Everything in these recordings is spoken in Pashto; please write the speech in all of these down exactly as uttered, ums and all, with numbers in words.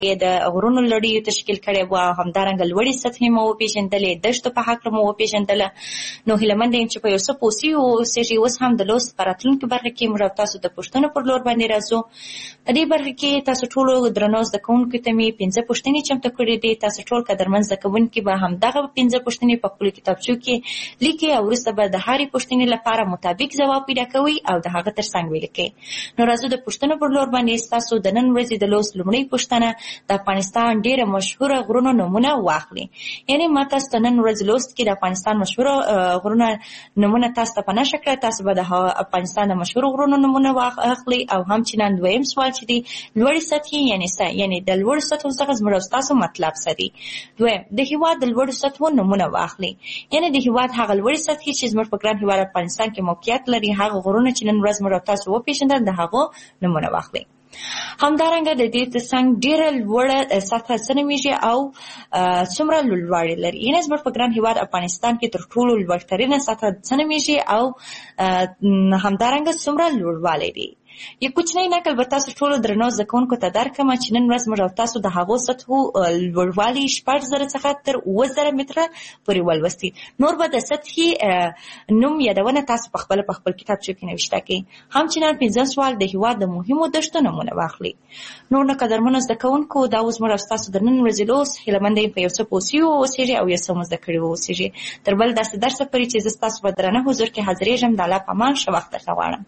د غرونو لړیو تشکیل کړی و او همدارنګه لوړې سطحې مو وپېژندلې، دښتو په هکله مو وپېژندله. نو هیلهمند یم چې په یو څه پوسي اوسېږي. اوس هم د لوست په راتلونکي برخه کې موږ او تاسو د پوښتنو پر لور باندې راځو. په دې برخه کې تاسو ټولو درنو زده کوونکو ته مې پنځه پوښتنې چمتو کړې دي. تاسو ټول قدرمن زده کوونکي به همدغه پنځه پوښتنې په خپلو کتابچو کې لیکئ او وروسته به د هرې پوښتنې لپاره مطابق ځواب پیدا کوئ او د هغه تر څنګ ولیکئ. نو راځو د پوښتنو پر لور باندې ستاسو د نن ورځې د لوست لومړۍ پوښتنه د افغانستان ډېره مشهوره غرونو نومونه واخلي. یعنې ما تاسو ته نن ورځ لوست کې د افغانستان مشهوره غرونه نومونه تاسو ته په نښه کړه. تاسو به د افغانستان د مشهورو غرونو نومونه واخلي او همچنان دویم سوال چې دی لوړې سطحې یعنې څه، یعنې د لوړو سطحو څخه زموږ او ستاسو مطلب څه دی. دویم د هېواد د لوړو سطحو نومونه واخلي. یعنې د هېواد هغه لوړې سطحې چې زموږ په ګران هېواد افغانستان کې موقعیت لري، هغه غرونه چې نن ورځ موږ او تاسو وپېژندل د هغو نومونه واخلي. همدارنګه د دې ترڅنګ ډېره لوړه سطحه څه نومیږي او څومره لوړوالی لري. یعنې زموږ په ګران هېواد افغانستان کې تر ټولو لوړترینه سطحه څه نومیږي او همدارنګه څومره لوړوالی دی. یو کوچنی نقل به تاسو ټولو درنو زده کوونکو ته درکړم چې نن ورځ موږ او تاسو د هغو سطحو لوړوالی شپږ زره څخه تر اووه زره متره پورې ولوستي. نور به د سطحې نوم یادونه تاسو په خپله په خپل کتابچو کې نوشته کړئ. همچنان پنځم سوال د هېواد د مهمو دښتو نومونه واخلي. نور نو قدرمنو زده کوونکو دا اوس موږ او ستاسو د نن ورځې لوست هیله مند یم په یو څه پوه سوي واوسېږي او یو څه مو زده کړي واوسېږي. تر بل داسې درسه پورې چې زه ستاسو په درانه حضور کې حاضرېږم د الله په امان ښه وخت درته غواړم.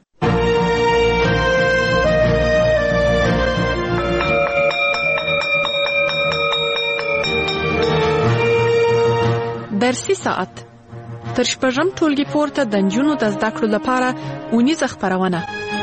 درسي ساعت تر شپږم ټولګي پورته د نجونو د زده کړو لپاره اونیزه خپرونه.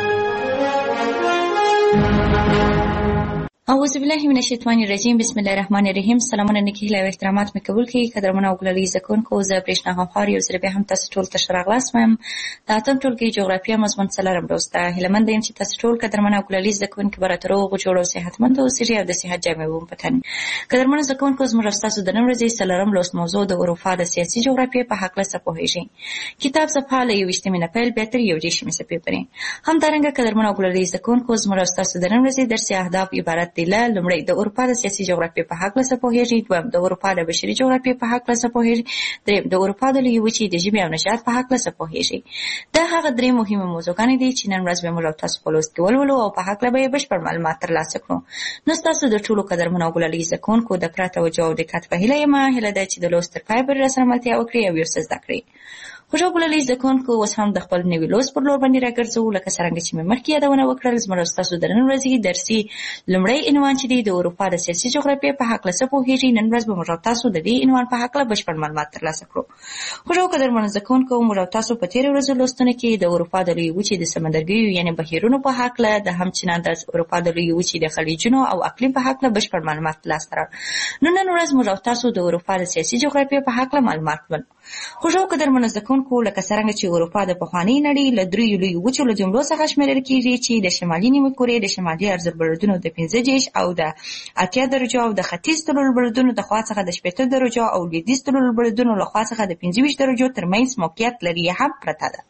اعوذ بالله من الشیطان الرجیم. بسم الله الرحمن الرحیم. سلامونه نیکي هیله او احترامات مې قبول کړئ. قدرمنو او ګلالي زده کوونکو، زه برېښنا غمخوار یو ځل بیا هم تاسو ټول ته ښه راغلاست وایم. د اتم ټولګي جغرافیه مضمون څلورم لوست ده. هیله منده یم چې تاسو ټول قدرمن او ګلالي زده کوونکي به راته روغ جوړ او صحتمند اوسېږئ او د صحت جامې به مو په تن. قدرمنو زده کوونکو، زموږ او ستاسو د نن ورځې څلورم لوست موضوع د اروپا د سیاسي جغرافیې په هکله څه پوهېږئ. کتاب صفحه له یوویشتمې نه پیل بیا تر یو دېرشمې صفحې پورې. همدارنګه قدرمنو او ګلالي زده کوونکو، زموږ او ستاسو د نن ورځې درسي اهداف عبارت دي له: لومړی د اروپا د سیاسي جغرافیې په هکله څه پوهېږئ. دویم د اروپا د بشري جغرافیې په هکله څه پوهېږئ. دریم د اروپا د لویې وچې د ژبې او نژاد په هکله څه پوهېږئ. دا هغه درې مهمې موضوعګانې دي چې نن ورځ به موږ او تاسو په لوست کې ولولو او په هکله به یې بشپړ معلومات ترلاسه کړو. نو ستاسو د ټولو قدرمنو او ګلالي زده کوونکو د پوره توجه او دقت په هیله یم. هیله ده چې د لوست تر پایه پورې راسره ملتیا وکړئ او یو څه زده کړئ. خوږو ګلالي زده کوونکو، اوس هم د خپل نوي لوست پر لور باندې راګرځو. لکه څرنګه چې مې مخکې یادونه وکړل، زموږ او ستاسو د نن ورځې درسي لومړی عنوان چې دی د اروپا د سیاسي جغرافیې په هکله څه پوهېږئ. نن ورځ به موږ او تاسو د دې عنوان په هکله بشپړ معلومات ترلاسه کړو. خوږو قدرمنو زده کوونکو، موږ او تاسو په تېرو ورځو لوستونو کې د اروپا د لویې وچې د سمندرګیو یعنې بهیرونو په هکله، د همچنان د اروپا د لویې وچې د خلیجونو او اقلیم په هکله بشپړ معلومات ترلاسه کړل. نو نن ورځ موږ او تاسو د اروپا د سیاسي جغرافیې په هکله معلومات ولرو. خوږو قدرمنو زده کوونکو، لکه څرنګه چې اروپا د پخوانۍ نړۍ له دریو لویو وچو له جملو څخه شمېرل کېږي چې د شمالي نیمې کورې د شمالي ارزبردونو د پنځه دېرش او د اتیا درجو او د ختیځ طلوعالبردونو د خوا څخه د شپېته درجو او لویدیځ طلوعالبردونو له خوا څخه د پنځه ویشت درجو ترمنځ موقعیت لري هم پرته ده.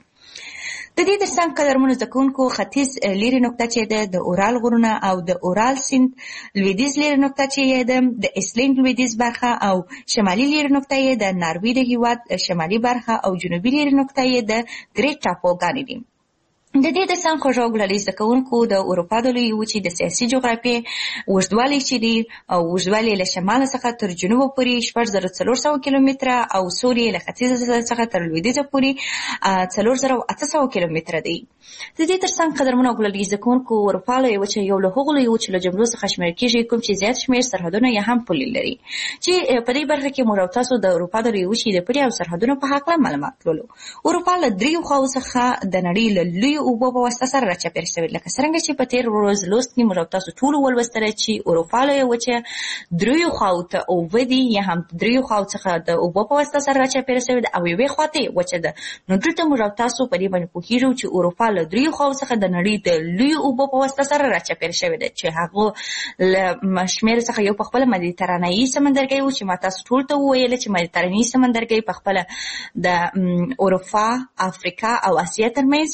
د دې ترڅنګ قدرمنو زده کوونکو، ختیځ لیرې نقطه چې ده د اورال غرونه او د اورال سیند، لویدیځ لیرې نقطه چې ده د ایسلینډ لویدیځ برخه او شمالي لیرې نقطه یې د ناروې د هېواد شمالي برخه او جنوبي لیرې نقطه یې د ګریټ ټاپوګانې دي. د دې ترڅنګ خوږو ګلالي زده کوونکو، د اروپا د لویې وچې د سیاسي جغرافیې اوږدوالی چې دی او اوږدوالی له شماله څخه تر جنوبه پورې شپږ زره څلور سوه کیلومتره او سور یې له ختیځه څخه تر لویدیځه پورې څلور زره اته سوه کیلومتره دی. د دې ترڅنګ قدرمنو ګلالي زده کوونکو، اروپا لویې وچه یو له هغو لویې وچو له جملو څخه شمېرل کېږي کوم چې زیات شمېر سرحدونه یا هم پولې لري. چې په دې برخه کې موږ او تاسو د اروپا د لویې وچې د پولې او سرحدونو په هکله معلومات لولو. اروپا له دریو خواو څخه د نړۍ له لویو اوبو په واسطه سره راچاپېر شوې. لکه څرنګه چې په تېر ورځ لوست کې موږ او تاسو ټولو ولوستله چې اروپا لویه وچه دریو خواو ته اوبه دي یا هم دریو خواو څخه د اوبو په واسطه سره راچاپېره شوې ده او یوې خوا ته یې وچه ده. نو دلته موږ او تاسو په دې باندې پوهېږو چې اروپا له دریو خواو څخه د نړۍ د لویو اوبو په واسطه سره راچاپېره شوې ده چې هغو له شمېر څخه یو په خپله مدیترانهیي سمندرګی و چې ما تاسو ټولو ته وویله چې مدیترانهیي سمندرګی په خپله د اروپا، افریقا او اسیا ترمنځ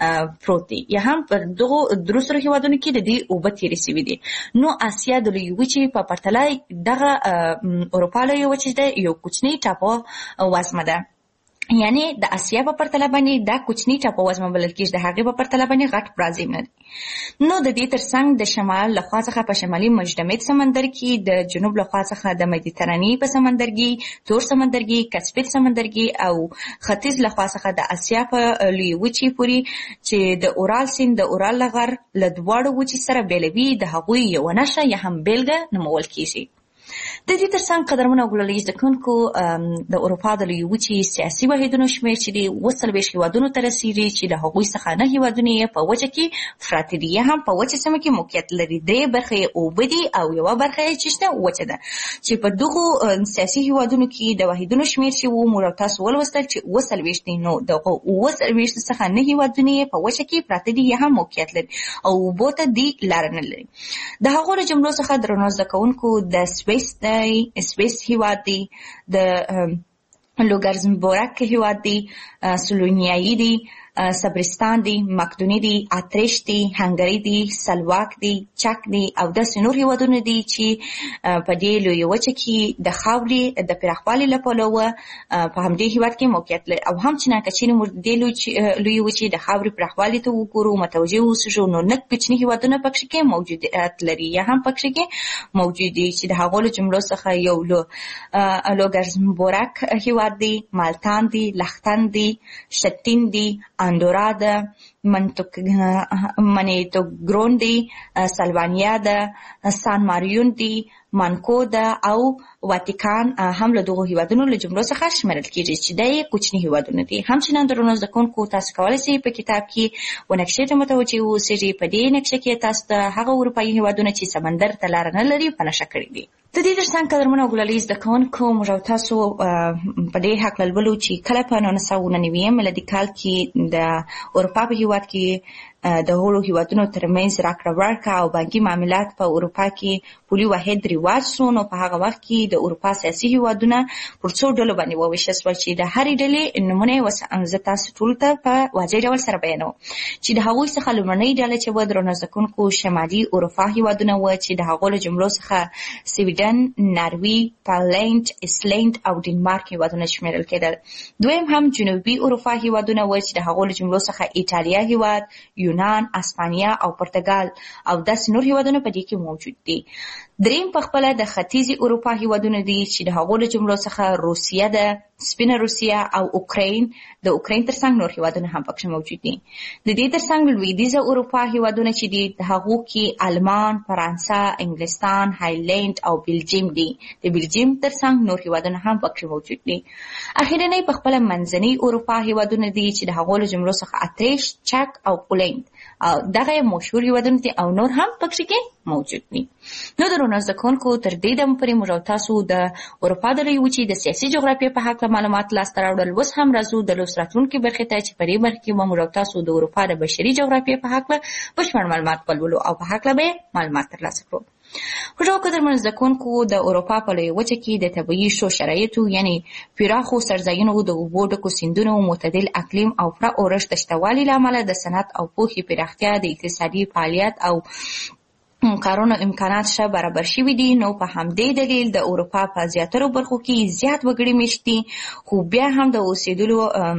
پروت دی یا هم پر دغه درو سره هیوادونو کې د دې اوبه تیرې سوي دي. نو اسیا د لویې وچې په پرتله دغه اروپا لویې وچې د یو کوچنی ټاپو وزمه ده، یعنی د اسیا په پرتله باندې دا کوچنی ټاپو وزمه بلل کېږي، د هغې په پرتله باندې غټ برازیل نه دی. نو د دې ترڅنګ د شمال لخوا څخه په شمالي مجدمد سمندر کې، د جنوب لخوا څخه د مدیترانې په سمندرګي، تور سمندرګي، کسپین سمندرګي او ختیځ لخوا څخه د اسیا په لویې وچې پورې چې د اورال سیند د اورال لغر له دواړو وچې سره بیلوي، د هغوی یوه نښه یا هم بیلګه نومول کېږي. د دې ترڅنګ قدرمنو او ګلالي زده کوونکو د اروپا د لویې وچې سیاسي واحدونو شمېر چې دی اووه څلوېښت هېوادونو ته رسېږي، چې د هغوی څخه نه هېوادونه یې په وچه کې پراته دي یا هم په وچه سیمه کې موقعیت لري. درې برخې یې اوبه دي او یوه برخه یې چې شته وچه ده، چې په دغو سیاسي هېوادونو کې د واحدونو شمېر چې و موږ او تاسو ولوستل چې اووه څلوېښت دي. نو دغه اووه څلوېښت څخه نه هېوادونه یې په وچه کې پراته دي یا هم موقعیت لري او اوبو ته دی لاره نه لري. د هغو له جملو څخه درنو زده کوونکو د سویس سویس هیواد دی، د لوګزمبورګ هیواد دی، سلوونیایي دی، صبرستان دی، مقدوني دی، اتریش دی، هنګري دی، سلواک دی، چک دی او داسې نور هیوادونه دي چې په دې لویې وچه کې د خاورې د پراخوالي له پلوه په همدې هیواد کې موقعیت لري. او هم چې که چېرې موږ د دې لویې وچې د خاورې پراخوالي ته وګورو، متوجه واوسو، نو نه کوچني هیوادونه پکښې کې موجودیت لري یا هم پکښې کې موجود دي، چې د هغو له جملو څخه یو لوګزمبورګ هیواد دی، مالتان دی، لختن دی، شتین دی، اندورا ده، منیتوګرون دی، سلوانیا ده، سان ماریون دی، مانکو ده او واتیکان هم له دغو هیوادونو له جملو څخه شمیرل کېږي، چې دا یې کوچني هیوادونه دي. همچنان درنو زده کوونکو تاسو کولی شئ په کتاب کې و نقشې ته متوجه واوسئ. په دې نقشه کې تاسو ته هغه اروپایي هیوادونه چې سمندر ته لاره نه لري په نښه کړي دي. د دې ترڅنګ قدرمنو او ګلالي زده کوونکو موږ او تاسو په دې هکله لولو چې کله په نولس سوه اووه نوي میلادي کال کې د اروپا په هیواد کې د هغو هیوادونو ترمنځ راکړه ورکړه او بانکي معاملات په اروپا کې پولي واحد رواج سو. نو په هغه وخت کې د اروپا سیاسي هیوادونه پر څو ډلو باندې وویشل شول، چې د هرې ډلې نومونه زه تاسو ټولو ته په واضح ډول سره بیانوم. چې د هغوی څخه لومړنۍ ډله چې وه درنو زده کوونکو شمالي اروپا هیوادونه وه، چې د هغو له جملو څخه سویډن، ناروی، پالنډ، ایسلنډ او ډنمارک هیوادونه شمیرل کېدل. دویم هم جنوبي اروپا هیوادونه وه، چې د هغو له جملو څخه ایټالیا هیواد، یونان، اسپانیا او پرتګال او داسې نور هیوادونه په دې کې موجود دي. دریم په خپله د ختیځې اروپا هیوادونه دي، چې د هغو له جملو څخه روسیه ده، سپینه روسیه او اوکراین. د اوکراین ترڅنګ نور هیوادونه هم پکښې موجود دي. د دې ترڅنګ لویدیځه اروپا هیوادونه چې دي، د هغو کې آلمان، فرانسه، انګلستان، هایلند او بلجیم دي. د بلجیم ترڅنګ نور هیوادونه هم پکښې موجود دي. اخرنۍ په خپله منځنۍ اروپا هیوادونه دي، چې د هغو له جملو څخه اتریش، چک او پولنډ او دغه مشهور هیوادونه دي او نور هم پکښې کې موجود دي. نو درنو زده کوونکو تر دې دمه پورې موږ او تاسو د اروپا د لویې وچې د سیاسي جغرافیې په هکله معلومات لاسته راوړل. اوس هم راځو د لوست راتلونکې برخې ته، چې په دې برخه کې به موږ او تاسو د اروپا د بشري جغرافیې په هکله بشپړ معلومات ولولو او په هکله به معلومات ترلاسه کړو. خوږو قدرمنو زده کوونکو د اروپا په لویې وچه کې د طبیعي ښو شرایطو یعنې پراخو سرځایونو، د اوبو ډکو سیندونو، معتدل اقلیم او پوره اورښت د شتوالي له امله د صنعت او پوهې پراختیا، د اقتصادي فعالیت او کارونو امکانات ښه برابر شوي دي. نو په همدې دلیل د اروپا په زیاترو برخو کې زیات وګړي مېشت دي، خو بیا هم د اوسېدلو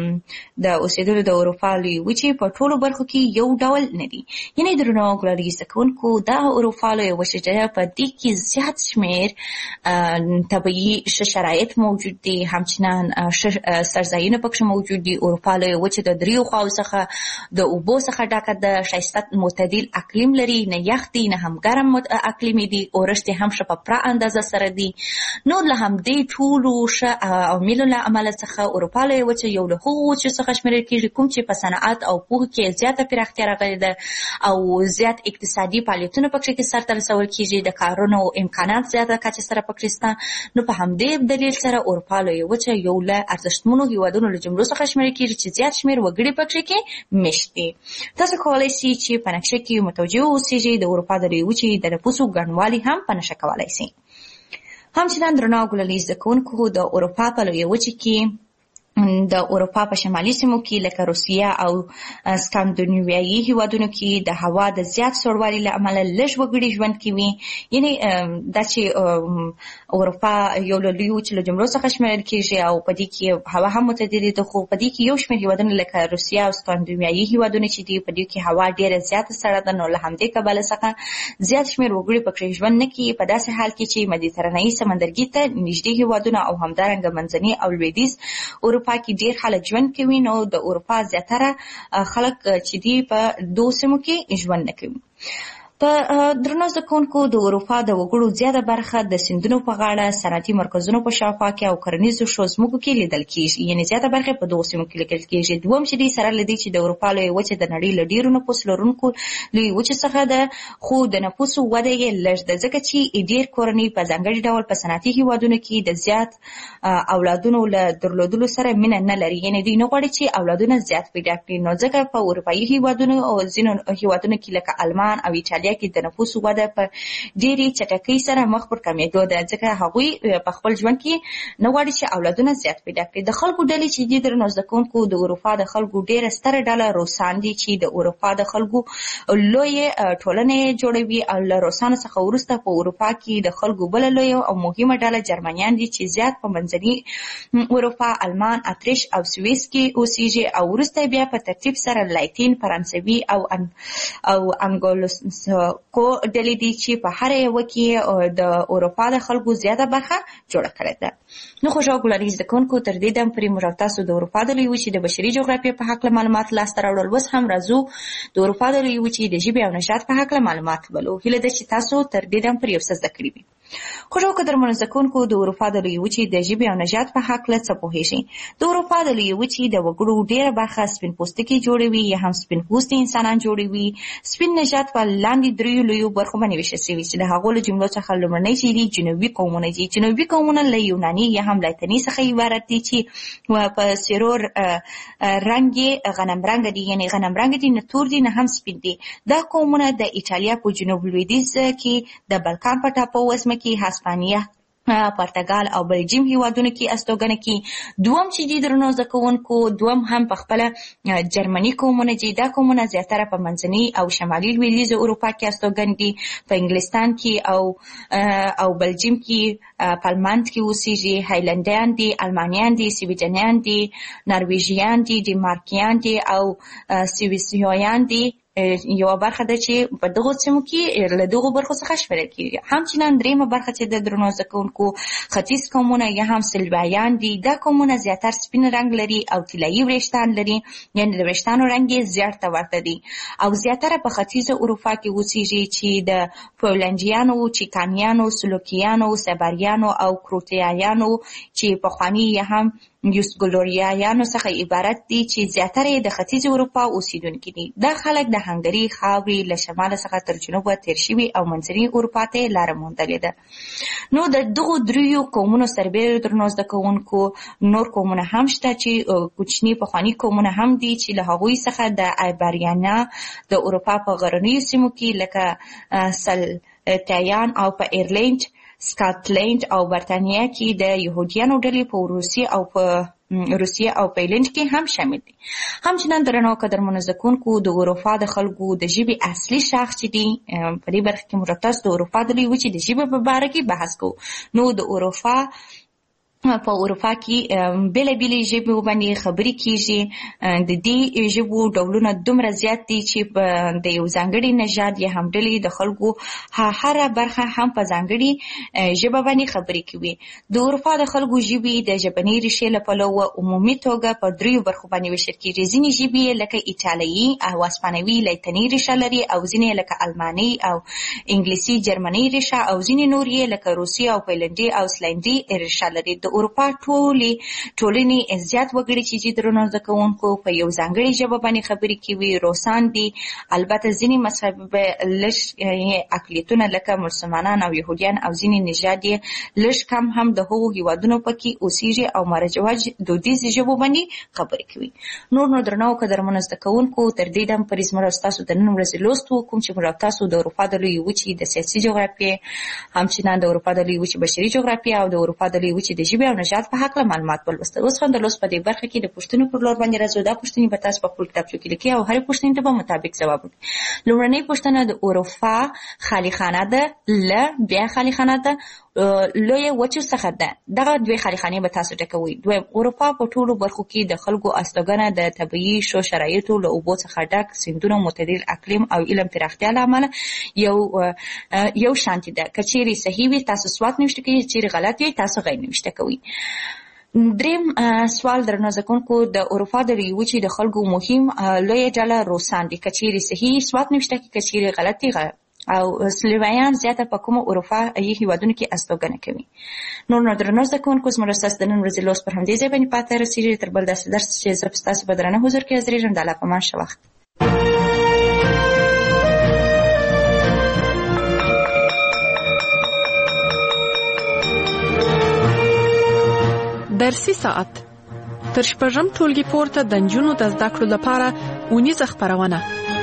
د اوسېدلو د اروپا لویې وچې په ټولو برخو کې یو ډول نه دي. یعنې درنو ګلالي زده کوونکو دا اروپا لویه وچه ده، په دې کې زیات شمېر طبیعي ښه شرایط موجود دي، همچنان ښه سرځایونه پکښې موجود دي. اروپا لویه وچه د دریو خواو څخه د اوبو څخه ډکه ده، ښایسته معتدل اقلیم لري، نه یخ دي نه هم ګرم اقلیمي دي، اورښت یې هم ښه په پوره اندازه سره دي. نو له همدې ټولو ښه عواملو له امله څخه اروپا لویه وچه یو له هغو وچو څخه شمېرل کېږي کوم چې په صنعت او پوهه کې زیاته پراختیا راغلې ده او زیات اقتصادي فعالیتونه پکښې کې سرته رسول کېږي، د کارونو امکانات زیاته کچې سره پکښې شته. نو په همدې دلیل سره اروپا لویه وچه یو له ارزښتمنو هیوادونو له جملو څخه شمېرل کېږي چې زیات شمېر وګړي پکښې کې مېشت دي. تاسو کولی شئ چې په نقشه کې متوجه واوسئ د اروپا د لویې وچې د نفوسو ګڼوالی هم په نښه کولی شي. همچنان درنو ګلالي زده کوونکو د اروپا په لویه وچه کې د اروپا په شمالي سیمو کې لکه روسیه او سکاندیناویایي هیوادونو کې د هوا د زیات سړوالي له امله لږ وګړي ژوند کوي. یعنی دا چې اروپا یو له لویو چې له جملو څخه شمیرل کېږي او په دې کې هوا هم متعدده ده، خو په دې کې یو شمېر هیوادونه لکه روسیه او سکاندیناویایي هیوادونه چې دي په دې کې هوا ډېره زیاته سړه ده، نو له همدې کبله څخه زیات شمېر وګړي پکې ژوند نه کوي. په داسې حال کې چې مدیترانهي سمندرګي ته نږدې هیوادونه او همدارنګه منځني او لویدیځ اروپا کې ډیر خلک ژوند کوي، نو د اروپا زیاتره خلک چې دي په دوه سیمو کې ژوند نه کوي. په درنو زده کوونکو د اروپا د وګړو زیاته برخه د سیندونو په غاړه، صنعتي مرکزونو په شاوخوا کې او کرنیزو شو ځمکو کې لیدل کېږي. یعنې زیاته برخه په دوه سیمو کې لیدل کېږي. دوم چې دی سره له دې چې د اروپا لویه وچه د نړۍ له ډېرو نفوس لرونکو لویې وچې څخه ده، خو د نفوسو وده یې لږ ده، ځکه چې ډېر کورنۍ په ځانګړي ډول په صنعتي هیوادونو کې د زیات اولادونو له درلودلو سره مینه نه لري. یعنې دوی نه غواړي چې اولادونه زیات پیدا کړي. نو ځکه په اروپایي هیوادونو او ځینو هیوادونو کې لکه آلمان او ایټالیا کې د نفوسو وده په ډېرې چټکۍ سره مخ پر کمېدو ده، ځکه هغوی په خپل ژوند کې نه غواړي چې اولادونه زیات پیدا کړي. د خلکو ډلې چې دي درنو زده کوونکو د اروپا د خلکو ډېره ستره ډله روسان دي چې د اروپا د خلکو لویې ټولنې جوړوي، او له روسانو څخه وروسته په اروپا کې د خلکو بله لویه او مهمه ډله جرمنیان دي چې زیات په منځني اروپا، آلمان، اتریش او سویس کې اوسېږي، او وروسته بیا په ترتیب سره لاتین، فرانسوي او ان او انګلوساکو ډلې دي چې په هر یوه کې د اروپا د خلکو زیاته برخه جوړه کړې ده. نو خوږو ګلالي زده کوونکو، تر دې دم پورې موږ تاسو د اروپا د لویې وچې د بشري جغرافیې په هکله معلومات لاسته راوړل. اوس هم راځو د اروپا د لویې وچې د ژبې او نژاد په هکله معلومات ولولو. هیله ده چې تاسو تر دې دم پورې یو څه زده کړي وي. خوږو قدرمنو زده کوونکو، د اروپا د لویې وچې د ژبې او نژاد په هکله څه پوهېږئ؟ د اروپا د لویې وچې د وګړو ډېره برخه سپین پوستکي جوړوي یا هم سپین پوستي انسانان جوړوي. سپین نژاد په لاندې دریو لویو برخو باندې ویشل شوي چې د هغو له جملو څخه لومړنی چې دي جنوبي قومونه دي. جنوبي قومونه له یوناني یا هم لاتیني څخه عبارت دي چې په سیرو رنګ یې غنم رنګ دي، یعنې غنم رنګ دي، نه تور دي نه هم سپین دي. دا قومونه د ایټالیا په جنوب لویدیځ کې د بلکان په ټاپووزمه کې، هسپانیا، پرتګال او بلجیم هیوادونو کې استوګنه کوي. دوم چې دي درنو زده کوونکو، دوم هم په خپله جرمني قومونه دي. دا قومونه زیاتره په منځني او شمالي لویدیځه اروپا کې استوګن دي، په انګلستان کې او او بلجیم کې، پالماند کې اوسېږي. هایلنډیان دي، المانیان دي، سویډنیان دي، نرویژیان دي، ډنمارکیان دي او سویسریان دي. یوه برخه ده چې په دغو سیمو کې له دغو برخو څخه شمیرل کېږي. همچنان درېیمه برخه چې د درنو زده کوونکو ختیځ قومونه یا هم سلوایان دي. دا قومونه زیاتر سپین رنګ لري او طلایي وریښتان لري، یعنې د وریښتانو رنګ یې زیړ ته ورته دی، او زیاتره په ختیځه اروپا کې اوسېږي چې د پولنډیانو، چیکانیانو، سلوکیانو، سباریانو او کروتیایانو چې پخواني یا هم یوسګلوریایانو څخه عبارت دي چې زیاتره د ختیځ اروپا اوسیدونکي دي. دا خلک د هنګري خاورې له شماله څخه تر جنوبه تیر شوي او منځني اروپا ته لاره موندلې ده. نو د دغو دریو قومونو سربېره درنو زده کوونکو نور قومونه هم شته چې کوچني پخواني قومونه هم دي چې له هغوی څخه د ایبریانا د اروپا په غرنیو سیمو کې لکه سلټیان او په ایرلینډ، سکاټلینډ او برتانیا کې د یهودیانو ډلې په روسیې او په روسیه او پیلنډ کې هم شامل دي. همچنان درنو قدرمنو زده کوونکو، د اروپا د خلکو د ژبې اصلي شاخص چې دي، په دې برخه کې موږ تاسو د اروپا د لویې وچې د ژبې په باره کې بحث کوو. نو د اروپا په اروپا کې بېلې بېلې ژبې باندې خبرې کېږي. د دې ژبو ډولونه دومره زیات دي چې د یو ځانګړي نژاد یا هم ډلې د خلکو هره برخه هم په ځانګړي ژبه باندې خبرې کوي. د اروپا د خلکو ژبې د ژبنۍ ریښې له پلوه عمومي توګه په دریو برخو باندې ویشل کېږي. ځینې ژبې لکه ایټالیایي او اسپانوي لاتیني ریښه لري، او ځینې لکه الماني او انګلیسي جرمني ریښه، او ځینې نور یې لکه روسي او پیلنډي او سلینډي ریښه لري. د اروپا ټولې ټولنې زیات وګړي چې درنو زده کوونکو په یو ځانګړې ژبه باندې خبرې کوي روسان دي. البته ځینې مذهب لږ اقلیتونه لکه مسلمانان او یهودیان او ځینې نژاد یې لږ کم هم د هغو هیوادونو پکې اوسېږي او مارجواج دودیزې ژبو باندې خبرې کوي. نور نو درنو قدرمنو زده کوونکو، تر دې دم پورې زموږ ستاسو د نن ورځې لوست کوم چې موږ تاسو د اروپا د لویې وچې د سیاسي جغرافیې، همچنان د اروپا د لویې وچې بشري جغرافیې او د اروپا د لویې وچې د ژبې ژبې او نژاد په هکله معلومات ولوستل. اوس هم د لوست په دې برخه کې د پوښتنو پر لور باندې راځو. دا پوښتنې به تاسو په خپل کتابچو کې لیکئ او هرې پوښتنې ته به مطابق ځواب وکړئ. لومړنۍ پوښتنه د اروپا خالي خانه ده، ل بیا خالي خانه ده، لویه وچو څخه ده. دغه دوې خالي خانې به تاسو ټکوئ. دویم، اروپا په ټولو برخو کې د خلکو استوګنه د طبیعي شو شرایطو له اوبو څخه ډک سیندونو، معتدل اقلیم او علم پراختیا له امله یو یو شانتي ده. که چیرې صحیح وي تاسو سوات نوشته کوئ، چیرې غلط وي تاسو غیر نوشته کوئ. دریم سوال درنو زده کوونکو، د اروپا د لویې وچې د خلکو مهم لویه ډله روسان دي. که چیرې صحیح سوات نوشته کوئ، که چیرې غلط دي غلط. او سلوویان زیاته په کومو اروپایي هیوادونو کې استوګنه کوي. نور نو درنو زده کوونکو، زموږ ستاسو د نن ورځې لوست پر همدې ځای باندې پاتې رسېږي. تر بل داسې درس چې زه په ستاسو په درانه حضور کې حاضرېږم، د الله په امان ښه وخت. درسي ساعت تر شپږم ټولګي پورته د نجونو د زده کړو لپاره اونیزه خپرونه.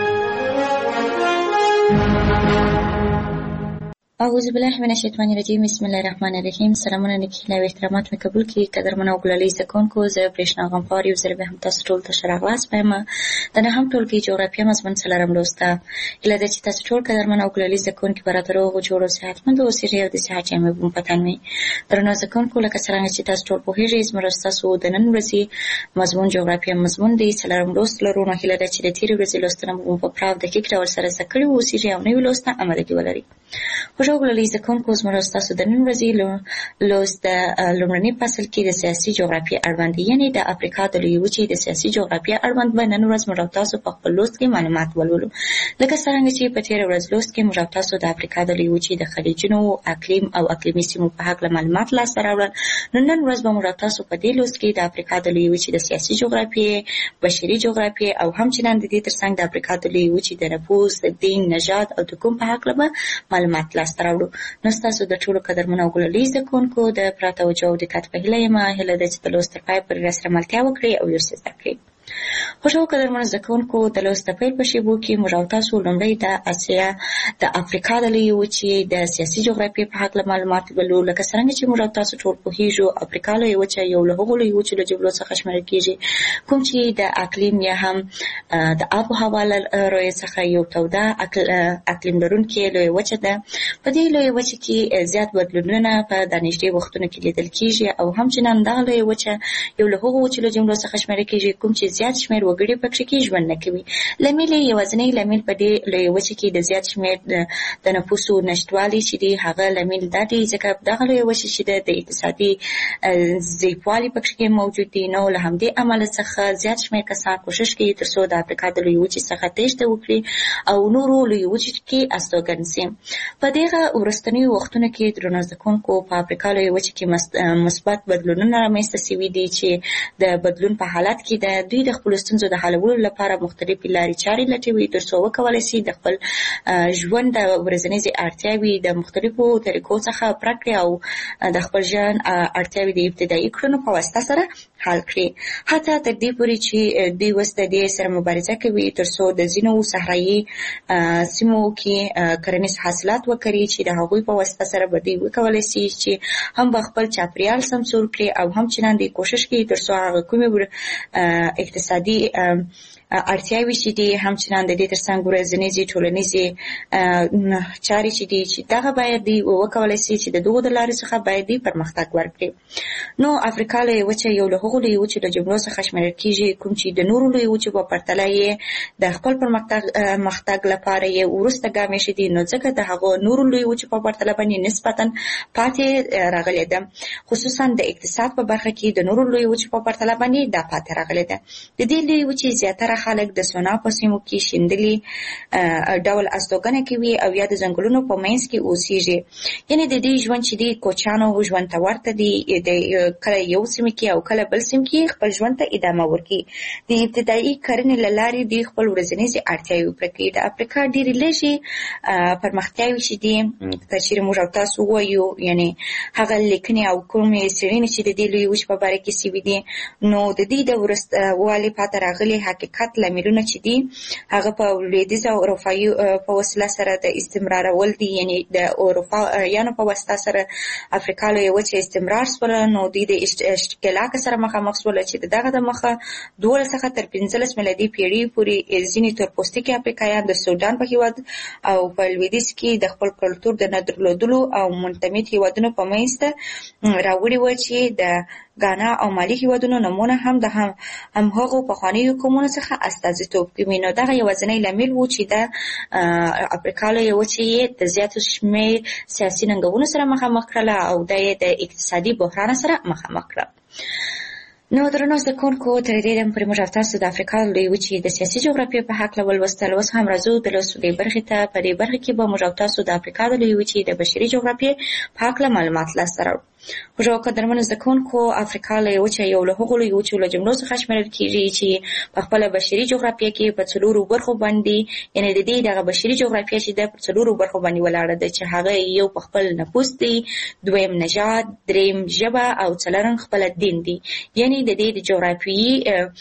اعوذ بالله من الشیطان الرجیم. بسم الله الرحمن الرحیم. سلامونه نیکي او احترامات مې قبول کړئ. قدرمنو او ګلالي زده کوونکو، زه برېښنا غمخوار یو ځل بیا هم تاسو ټولو ته ښه راغلاست وایم. د نهم ټولګي جغرافیه مضمون څلورم لوست ده. هیله ده چې تاسو ټول قدرمنو او ګلالي زده کوونکي به راته روغ جوړ او صحتمند اوسئ او د صحت جامې به مو په تن وي. درنو زده کوونکو، لکه څرنګه چې تاسو ټول پوهېږئ، زموږ ستاسو د نن ورځې مضمون جغرافیه مضمون دی. څلورم لوست لرو. نو هیله ده چې د تېرې ورځې لوستونه مو په پوره او دقیق ډول سره زده کړي واوسئ او نوي لوست ته امادګي ولرئ. خوږو ګلالي زده کوونکو، زموږ ستاسو د نن ورځې لوست د لومړني فصل کې د سیاسي جغرافیې اړوند، یعنې د افریقا د لویې وچې د سیاسي جغرافیې اړوند به نن ورځ موږ تاسو په خپل لوست کې معلومات ولولو. لکه څرنګه چې په تېره ورځ لوست کې موږ تاسو د افریقا د لویې وچې د خلیجونو، اقلیم او اقلیمي سیمو په هکله معلومات لاسته راوړل. نو نن ورځ به موږ تاسو په دې لوست کې د افریقا د لویې وچې د سیاسي جغرافیې، بشري جغرافیې او همچنان د دې ترڅنګ د افریقا د لویې وچې د نفوس، د دین، نژاد او د قوم په هکله به معلومات لاسته راوړو. نو ستاسو د ټولو قدرمنو او ګلالي زده کوونکو د پوره توجه او دقت په هیله یم. هیله ده چې د لوست تر پایه پورې راسره ملتیا وکړئ او یو څه زده کړئ. خوږو قدرمنو زده کوونکو، د لوست د پیل په شیبو کې موږ او تاسو لومړی د اسیا د افریقا د لویې وچې د سیاسي جغرافیې په هکله معلومات ولولو. لکه څرنګه چې موږ او تاسو ټول پوهېږو، افریقا لویې وچه یو له هغو لویو وچو له جملو څخه شمېرل کېږي کوم چې د اقلیم یا هم د آب و هوا له رویې څخه یو توده اقلیم لرونکې لویه وچه ده. په دې لویه وچه کې زیات بدلونونه په دا نږدې وختونو کې لیدل کېږي او همچنان دغه لویه وچه یو له هغو وچو له جملو څخه شمېرل کېږي کوم چې زیات شمېر وګړي پکې کې ژوند نه کوي. لامل یې یوازینی لامل په دې لویه وچه کې د زیات شمېر د نفوسو نشتوالي چې دی، هغه لامل دا دی ځکه دغه لویه وچه چې ده د اقتصادي ضعیفوالي پکې کې موجود دی. نو له همدې امله څخه زیات شمېر کسان کوشش کوي تر څو د افریقا د لویې وچې څخه تېښته وکړي او نورو لویو وچو کې استوګن شي. په دغه وروستنیو وختونو کې درنو زده کوونکو، په افریقا لویې وچې کې مثبت بدلونونه رامنځته شوي دي چې د بدلون په حالت کې د دوی د خپلو ستونزو د حلولو لپاره مختلفې لارې چارې لټوي تر څو وکولی شي د خپل ژوند د ورځنیزې اړتیاوې د مختلفو طریقو څخه پرته کړي او د خپل ژوند اړتیاوې د ابتدایي کړنو په واسطه سره حل کړي. حتی تر دې پورې چې دوی اوس د دې سره مبارزه کوي تر څو د ځینو صحرایي سیمو کې کرنیز حاصلات وکړي چې د هغوی په واسطه سره به دوی وکولی شي چې هم به خپل چاپېریال سمسور کړي او همچنان دوی کوشش کوي تر څو هغه کومې اقتصادي اړتیاوې چې دي همچنان د دې ترڅنګ ورځنیزې ټولنیزې چارې چې دي چې دغه باید دوی وکولی شي چې د دغو د لارې څخه باید دوی پرمختګ ورکړي. نو افریقا لویې وچه یو له هغو لویو وچو د جملو څخه شمېرل کېږي کوم چې د نورو لویو وچو په پرتله یې د خپل پرمختګ لپاره یې وروسته ګام ایښی نو ځکه د هغو نورو لویو وچو په پرتله باندې نسبتا پاتې راغلې ده. خصوصا د اقتصاد په برخه کې د نورو لویو وچو په پرتله باندې دا پاتې راغلې ده. د دې لویې وچې زیاتره خلک د سونا په سیمو کې شیندلي ډول استوګنه کوي او یا د ځنګلونو په منځ کې اوسېږي. یعنې د دې ژوند چې دی کوچیانو ژوند ته ورته دی، د کله یو سیمې کې او کله بل سیمې کې خپل ژوند ته ادامه ورکوي. د ابتدایي کرنې له لارې دوی خپل ورځنیزې اړتیاوې پوره کوي. د افریقا ډېرې لږې پرمختیاوې چې دي که چېرې موږ او تاسو ووایو، یعنې هغه لیکنې او کومې څېړنې چې د دې لویې وچې په باره کې شوي دي، نو د دې د وروستوالي پاتې راغلي حقیقت زیات لاملونه چې دي هغه په لویدیځ او اروپایي په وسیله سره د استمرارول دي، یعنی د اروپایانو په واسطه سره افریقا لویه وچه استمرار شول، نو دوی د اشتعالاق سره مخامخ شول چې دغه د مخه دولس څخه تر پنځلس میلادي پیړۍ پورې ځینې تورپوستکي افریقایان د سودان په هیواد او په لویدیځ کې د خپل کلتور د نه درلودلو او منتمد هیوادونو په منځ ته راوړي و چې د غانا او مالي هیوادونو نمونه هم د هم همغه پخوانیو قومونو څخه استازیتوب کوي. نو دغه یوازینی لامل و چې د افریقا لویه وچه د زیاتو شمېر سیاسي ننګونو سره مخامخ کړله او د اقتصادي بحران سره مخامخ کړه. نو درنو زده کوونکو تر دې دمه پورې موږ تاسو د افریقا لویه وچې د سیاسي جغرافیې په هکله ولوستل. اوس هم راځو د لوستلو برخې ته. په دې برخه کې به موږ تاسو د افریقا د لویې وچې د بشري جغرافیې په هکله معلومات لاسته راوړو. خو قدرمنو زده کوونکو افریقا لویه وچه یو له هغو لویو وچو له جملو څخه شمیرل کېږي چې په خپله بشري جغرافیه کې په څلورو برخو باندې، یعنې د دې دغه بشري جغرافیه چې ده په څلورو برخو باندې ولاړه ده چې هغه یو په خپل نفوس دی، دویم نژاد، دریم ژبه او څلورم خپله دین دی. یعنې د دې د جغرافیې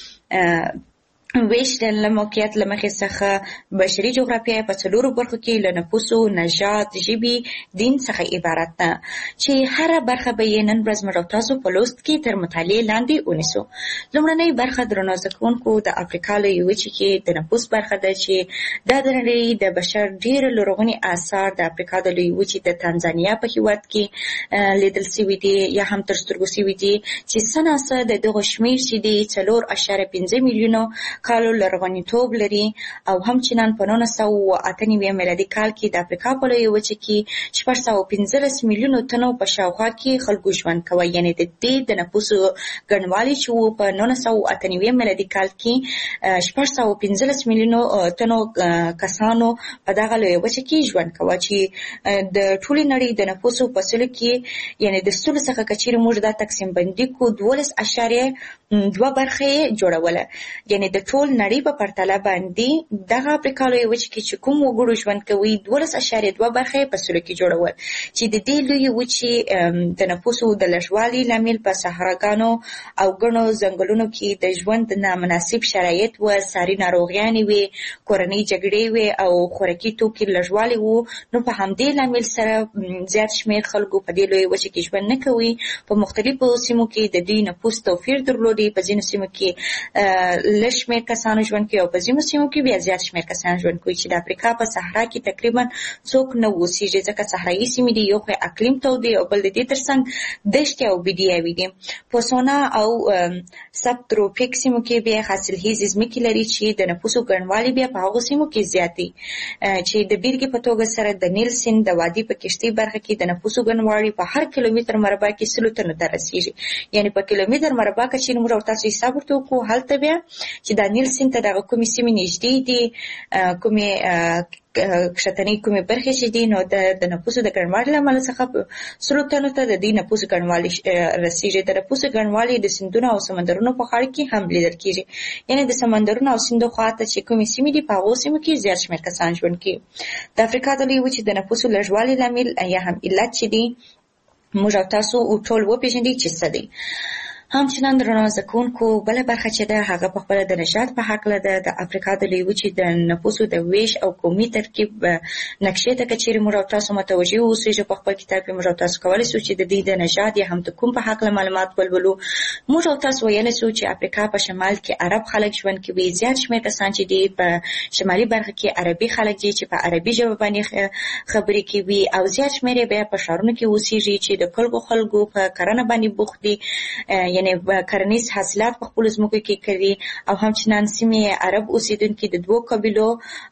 ویش د موقعیت له مخې څخه بشري جغرافیه په څلورو برخو کې له نفوسو، نژاد، ژبې، دین څخه عبارت ده چې هره برخه به یې نن ورځ موږ تاسو په لوست کې تر مطالعې لاندې ونیسو. لومړنۍ برخه درنو زده کوونکو د افریقا لویې وچې کې د نفوس برخه ده چې دا د نړۍ د بشر ډېر لرغوني آثار د افریقا د لویې وچې د تانزانیا په هېواد کې لیدل سوي دي یا هم تر سترګو سوي دي چې څه ناڅه د دغو شمېر چې دي څلور اعشاریه پنځه میلیونو کالو لرغونیتوب لري او همچنان په نولس سوه اته نوي میلادي کال کې د افریقا په لویه وچه کې شپږ سوه پنځلس میلیونو تنو په شاوخوا کې خلکو ژوند کوي. یعنې د دې د نفوسو ګڼوالی چې و په نولس سوه اته نوي میلادي کال کې شپږ سوه پنځلس میلیونو تنو کسانو په دغه لویه وچه کې ژوند کوي چې د ټولې نړۍ د نفوسو په سلو کې، یعنې د سلو څخه که چیرې موږ دا تقسیم بندي کړو دولس اعشاریه دوه برخې یې جوړوله. یعنې د ټول نړۍ په پرتله باندې دغه افریقا لویه وچه کې چې کوم وګړو ژوند کوي دولس اعشاریه دوه برخې یې په سلو کې جوړول چې د دې لویې وچې د نفوسو د لږوالي لامل په صحراګانو او ګڼو ځنګلونو کې د ژوند نامناسب شرایط و، ساري ناروغیانې وې، کورنۍ جګړې وې او خوراکي توکي لږوالی و. نو په همدې لامل سره زیات شمېر خلکو په دې لویې وچه کې ژوند نه کوي. په مختلفو سیمو کې د دوی نفوس توپیر درلودی، په ځینو سیمو کې لږ شمېر کسانو ژوند کوي او په ځینو سیمو کې بیا زیات شمېر کسان ژوند کوي چې د افریقا په صحرا کې تقریبا څوک نه اوسېږي ځکه صحرایي سیمې دي، یو خو اقلیم تود دی او بل د دې ترڅنګ دښتې او بیډیاوې دي. په سونا او سب تروپیک سیمو کې بیا حاصلخیزې ځمکې لري چې د نفوسو ګڼوالی بیا په هغو سیمو کې زیات دی چې د بیلګې په توګه سره د نیل سیند د وادي په کشتۍ برخه کې د نفوسو ګڼوالی په هر کیلومتر مربع کې سلو تنو ته رسېږي. یعنې په کیلومتر مربع که چیرې موږ ورته حساب ورته وکړو هلته بیا چې د نیل سیند ته دغه کومې سیمې نږدې دي، کومې کښتنۍ کومې برخې چې دي، نو د نفوسو د ګڼوالي له امله څخه سلو تنو ته د دې نفوسو ګڼوالی رسېږي. د نفوسو ګڼوالی د سیندونو او سمندرونو په غاړه کې هم لیدل کېږي. یعنې د سمندرونو او سیندو خواته چې کومې سیمې دي په هغو سیمو کې زیات شمېر کسان ژوند کوي. د افریقا د لویې وچې د نفوسو لږوالي لامل یا هم علت چې دي موږ او تاسو ټول وپېژنئ چې څه دی. همچنان درنو زده کوونکو بله برخه چې ده هغه په خپله د نژاد په هکله ده. د افریقا د لویې وچې د نفوسو د ویش او قومي ترکیب نقشې ته که چیرې موږ او تاسو متوجه واوسېږو په خپل کتاب کې موږ او تاسو کولی شو چې د دې د نژاد یا هم د قوم په هکله معلومات ولولو. موږ او تاسو ویلی شو چې افریقا په شمال کې عرب خلک ژوند کوي. زیات شمېر کسان چې دي په شمالي برخه کې عربي خلک دي چې په عربي ژبه باندې خبرې کوي او زیات شمېر یې بیا په ښارونو کې اوسېږي چې د کلکو خلکو په کرنه باندې بوخت دي، یعنې کرنیز حاصلات په خپلو ځمکو کې کوي. او همچنان سیمې عرب اوسېدونکي د دوو قبیلو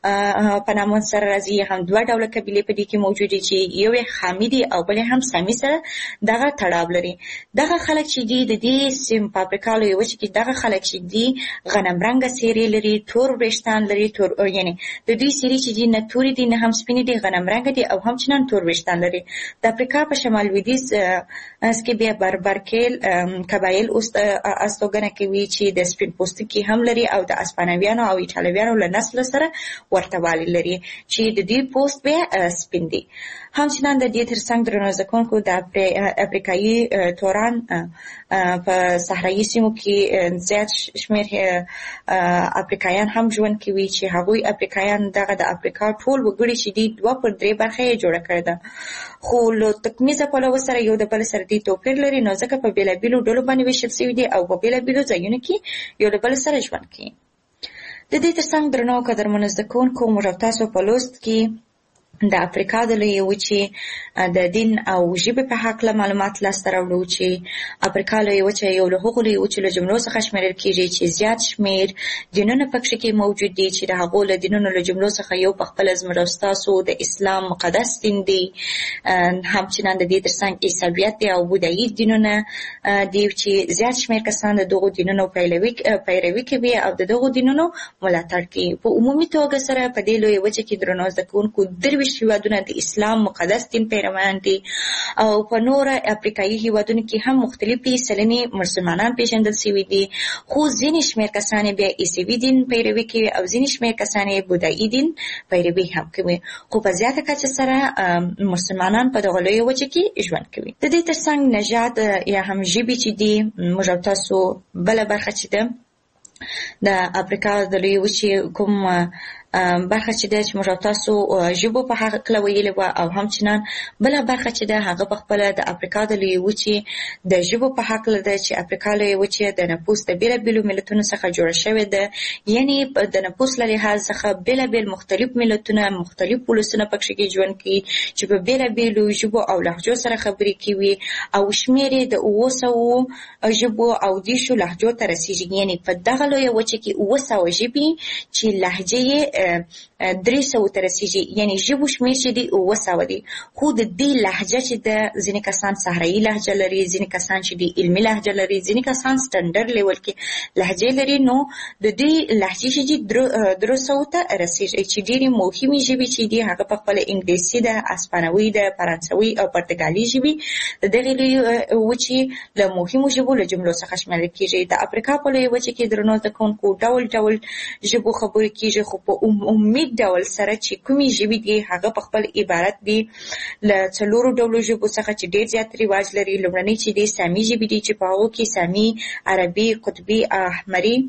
په نامه سره راځي. هم دوه ډوله قبیلې په دې کې موجودې چې یو یې خامي دي او بل یې هم سامي سره دغه تړاو لري. دغه خلک چې دي د دې سیمې په افریقا لویه وچه کې دغه خلک چې دي غنم رنګه څېرې لري، تور وریښتان لري، تور یعنې د دوی څېرې چې دي نه تورې دي نه هم سپینې دي، غنم رنګه دي او همچنان تور وریښتان لري. د افریقا په شمال لویدیځ کې بیا بربرکیل قبایل اوس استوګنه کوي چې د سپین پوستکي هم لري او د اسپانویانو او ایټالویانو له نسل سره ورته والی لري چې د دې پوست بیا سپین دي. همچنان د دې ترڅنګ درنو زده کوونکو د افریقایي توران په صحرایي سیمو کې زیات شمېر افریقایان هم ژوند کوي چې هغوی افریقایان دغه د افریقا ټول وګړي چې دي دوه پر درې برخې یې جوړه کړې ده، خو له تکمیزه پلوه سره یو د بل سره دې توپیر لري، نو ځکه په بېلابېلو ډلو باندې ویشل شوي دي او په بېلابېلو ځایونو کې یو د بل سره ژوند کوي. د دې ترڅنګ درنو او قدرمنو زده کوونکو، موږ او تاسو په لوست کې د افریقا د لویې وچې د دین او ژبې په هکله معلومات لاسته راوړو چې افریقا لویې وچه یو له هغو لویې وچو له جملو څخه شمېرل کېږي چې زیات شمېر دینونه پکښې کې موجود دي، چې د هغو له دینونو له جملو څخه یو پخپله زموږ او ستاسو د اسلام مقدس دین دی. همچنان د دې ترڅنګ عیسویت دی او بودایي دینونه دي چې زیات شمېر کسان د دغو دینونو پیروي کوي او د دغو دینونو ملاتړ کوي. په عمومي توګه سره په دې لویې وچه کې درنو زده کوونکو درویشت هیوادونه د اسلام مقدس دین پیروان دي او په نور افریقایي هیوادونو کې هم مختلفې سلنې مسلمانان پیژندل شوي دي، خو ځینې شمېر کسان بیا عیسوي دین پیروي کوي او ځینې شمېر کسان بودایي دین پیروي هم کوي، خو په زیاته کچه سره مسلمانان په دغه لویه وچه کې ژوند کوي. د دې ترڅنګ نژاد یا هم ژبې چې دي، موږ او تاسو بله برخه چې ده د افریقا د لویې وچې کوم برخه چې ده چې موږ او تاسو ژبو په هکله ویلې وه، او همچنان بله برخه چې ده هغه پخپله د افریقا د لویې وچې د ژبو په هکله ده چې افریقا لویې وچې د نفوس د بېلابېلو ملتونو څخه جوړه شوې ده، یعنې د نفوس له لحاظ څخه بېلابېل مختلف ملتونه مختلف ولسونه پکښې کې ژوند کوي چې په بېلابېلو ژبو او لهجو سره خبرې کوي او شمېر یې د اوه سوو ژبو او دېرشو لهجو ته رسېږي، یعنې په دغه لویه وچه کې اوه سوه ژبې چې لهجې یې درې سوو ته رسېږي، یعنې ژبو شمېر چې دي اوه سوه دي، خو د دې لهجه چې ده ځینې کسان صحرایي لهجه لري، ځینې کسان چې دي علمي لهجه لري، ځینې کسان سټنډرډ لیول کې لهجې لري، نو د دې لهجې چې دي درې سوو ته رسېږي چې ډېرې مهمې ژبې چې دي هغه پخپله انګلیسي ده، اسپانوي ده، فرانسوي او پرتګالي ژبې د دغې لویې وچې له مهمو ژبو له جملو څخه شمېرل کېږي. د افریقا په لویې وچه کې درنو زده کوونکو ډول ډول ژبو خبرې کېږي، خو په عمومي ډول سره چې کومې ژبې دي هغه په خپل عبارت دي له څلورو ډولو ژبو څخه چې ډېر زیات رواج لري. لومړنۍ چې دي سامي ژبې دي چې په هغو کې سامي، عربي، قطبي، احمري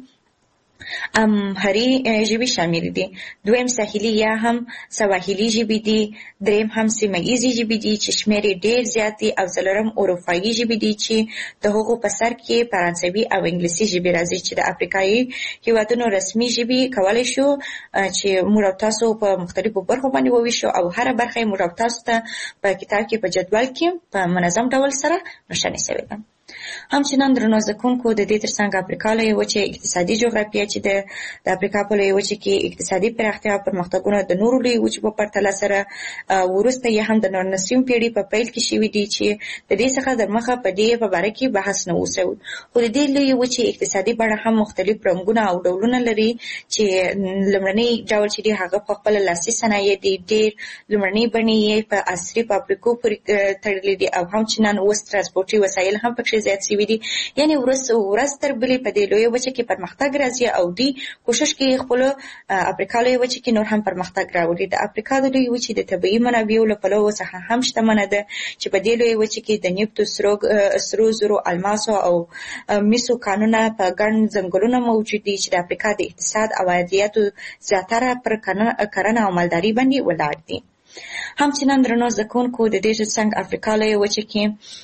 امهري ژبې شامل دي. دویم ساحلي یا هم سواحلي ژبې دي. دریم هم سیمه ییزې ژبې دي چې شمېر یې ډېر زیات دي. او څلورم اروپایي ژبې دي چې د هغو په سر کې فرانسوي او انګلیسي ژبې راځي چې د افریقایي هېوادونو رسمي ژبې کولی شو چې موږ او تاسو په مختلفو برخو باندې وویشو او هره برخه یې موږ او تاسو ته په کتاب کې په جدول کې په منظم ډول سره روښانه شوې ده. همچنان درنو زده کوونکو د دې ترڅنګ افریقا لویه وچې اقتصادي جغرافیه چې ده د افریقا په لویه وچې کې اقتصادي پراختیا او پرمختګونه د نورو لویو وچو په پرتله سره وروسته یې هم د نولسمې پېړۍ په پیل کې شوي دي چې د دې څخه در مخه په دې په باره کې بحث نه و شوی، خو د دې لویې وچې اقتصادي بڼه هم مختلف رنګونه او ډولونه لري چې لومړنی ډول چې دی هغه په خپله لاسي صنایع دي، ډېر لومړنۍ بڼې یې په عصري فابریکو پورې تړلي دي او همچنان اوس ترانسپورټي وسایل هم پکښې زیات شوي دي، یعنې ورځ ورځ تر بلې په دې لویه وچه کې پرمختګ راځي او دوی کوشش کوي خپلو افریقا لویه وچه کې نور هم پرمختګ راوړي. د افریقا د لویې وچې د طبیعي منابعو له پلوه څخه هم شتمنه ده چې په دې لویه وچه کې د نفتو، سرو زرو، الماسو او مسو کانونه په ګڼ ځنګلونه موجود دي چې د افریقا د اقتصاد او عایداتو زیاتره پر کرنه او مالداري باندې ولاړ دي. همچنان درنو زده کوونکو د دې ترڅنګ افریقا لویه وچه کې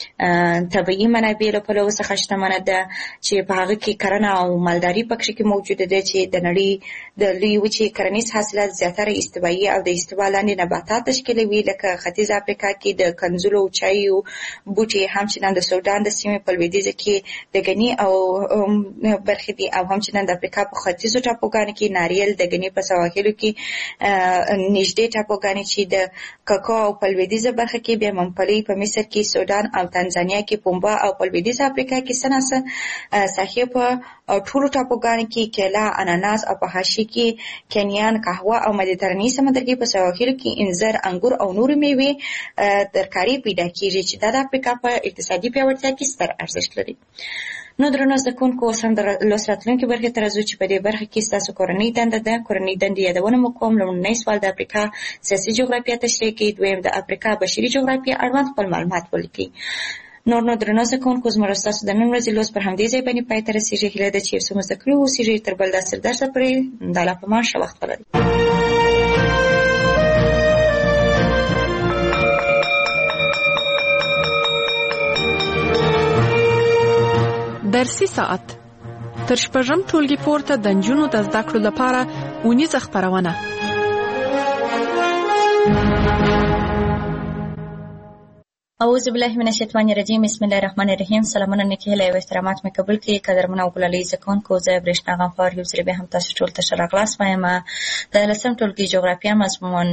طبیعي منابع له پلوه څخه شتمنه ده چې په هغه کې کرنه او مالداري پکښې کې موجوده ده چې د نړۍ د لویې وچې کرنیز حاصلات زیاتره استوایي او د استوا لاندې نباتات تشکیلوي، لکه ختیځ افریقا کې د کنځلو او چایو بوټي، همچنان د سودان د سیمې په لویدیځه کې د ګني او برخې دي، او همچنان د افریقا په ختیځو ټاپوګانو کې ناریل، د ګني په سواحلو کې نږدې ټاپوګانې چې د کاکا او په لویدیځه برخه کې بیا ممپلی، په مصر کې سودان او تانزانیا کې پومبا، او په لویدیځه افریقا کې سناسه ساحې په ټولو ټاپوګانو کې کیلا، اناناس، او په حاشیې کې کینیان، قهوه او مدیترانې سمندرګي په سواحلو کې انځر، انګور او نورې میوې ترکاري پیدا کېږي چې دا د افریقا په اقتصادي پیاوړتیا کې ستر ارزښت لري. نو درنو زده کوونکو، اوس هم د لوست راتلونکي برخې ته راځو چې په دې برخه کې ستاسو کورنۍ دنده ده. کورنۍ دندې یادونه مو کوم. لومړنی سوال د افریقا سیاسي جغرافیه تشریح کړئ. دویم د افریقا بشري جغرافیه اړوند خپل معلومات ولیکئ. نور نو درنو زده کوونکو، زموږ ستاسو د نن ورځې لوست پر همدې ځای باندې پای ته رسېږي. هیله ده چې یو څه مو زده کړي واوسېږئ. تر بل داسې درسه پورې د الله په امان ښه وخت ولرئ. درسي ساعت تر شپږم ټولګي پورته د نجونو د زده کړو لپاره اونیزه خپرونه. اعوذ بالله من الشیطان الرجیم. بسم الله الرحمن الرحیم. سلامونه نیکي هیله او احترامات مې قبول کړئ. قدرمن او ګلالي زده کوونکو، زه برېښنا غمخوار یو ځل بیا هم تاسو ټول ته ښه راغلاست وایم. د لسم ټولګي جغرافیه مضمون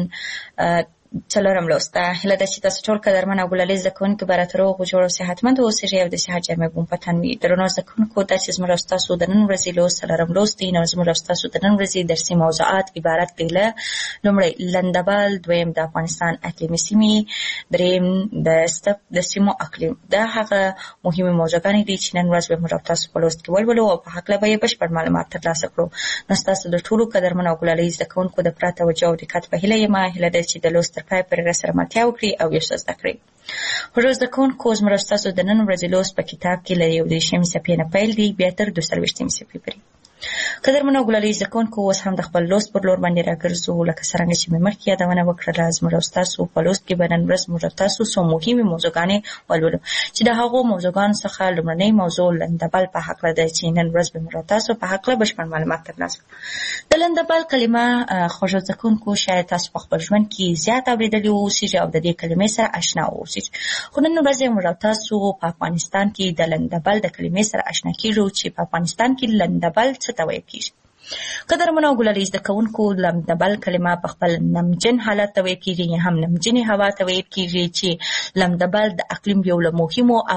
څلورم لوست ده. هیله ده چې تاسو ټول قدرمن او ګلالي زده کوونکي به راته روغ جوړ او صحتمند اوسئ او د صحت جامې به مو په تن وي. درنو زده کوونکو، دا چې زموږ او ستاسو د نن ورځې لوست څلورم لوست دی. نو زموږ او ستاسو د نن ورځې درسي موضوعات عبارت دي له: لومړی لندبل، دویم د افغانستان اقلیمي سیمې، دریم د ستپ د سیمو اقلیم. دا هغه مهمې موضوعګانې دي چې نن ورځ به موږ او تاسو په لوست کې ولولو او په هکله به یې بشپړ معلومات ترلاسه کړو. نو ستاسو د ټولو قدرمن او ګلالي زده کوونکو د پوره توجه او دقت په هیله یم. هیله ده چې د لوست تر پای پورې راسره ملتیا وکړي او یو څه زده کړئ. خوږو زده کوونکو، زموږ ستاسو د نن ورځې لوست په کتاب کې له یو دېرشمې صفحې نه پیل دی بیا تر دوه څلوېښتمې صفحې پورې. قدرمن او ګلالي زده کوونکو، اوس هم د خپل لوست پر لور باندې راګرځو. لکه څرنګه چې مې مخکې یادونه وکړله، زموږ او ستاسو په لوست کې به نن ورځ موږ او تاسو څو مهمې موضوعګانې ولولو چې د هغو موضوعګانو څخه لومړنۍ موضوع لندبل په هکله ده چې نن ورځ به موږ او تاسو په هکله بشپړ معلومات ترلاسه کړو. د لندبل کلمه خوږو زده کوونکو شاید تاسو په خپل ژوند کې زیات اورېدلې واوسئ او د دې کلمې سره اشنا واوسئ. خو نن ورځ موږ او تاسو په افغانستان کې د لندبل د کلمې سره اشنا کېږو چې په افغانستان کې لندبل څه ته ویل کېږي. قدرمن او ګلالي زده کوونکو، لمدبل کلمه په خپل نمجن حالت ته ویل کېږي یا هم نمجنې هوا ته ویل کېږي چې لمدبل د اقلیم یو له مهمو او